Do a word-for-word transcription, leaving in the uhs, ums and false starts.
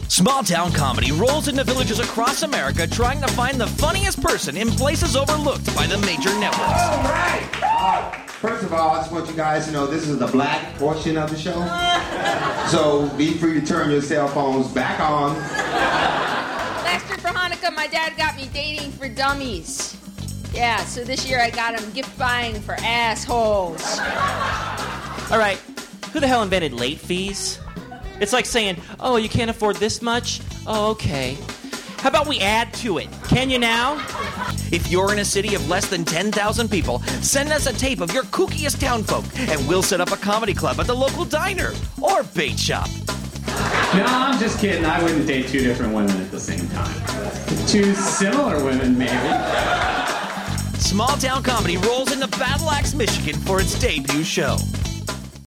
Small town comedy rolls into villages across America trying to find the funniest person in places overlooked by the major networks. All right. Uh, first of all, I just want you guys to know this is the black portion of the show. So be free to turn your cell phones back on. Last year for Hanukkah, my dad got me Dating for Dummies. Yeah, so this year I got him gift buying for assholes. All right, who the hell invented late fees? It's like saying, oh, you can't afford this much? Oh, okay. How about we add to it? Can you now? If you're in a city of less than ten thousand people, send us a tape of your kookiest townfolk, and we'll set up a comedy club at the local diner or bait shop. No, I'm just kidding. I wouldn't date two different women at the same time. Two similar women, maybe. Small town comedy rolls into Battle Axe, Michigan for its debut show.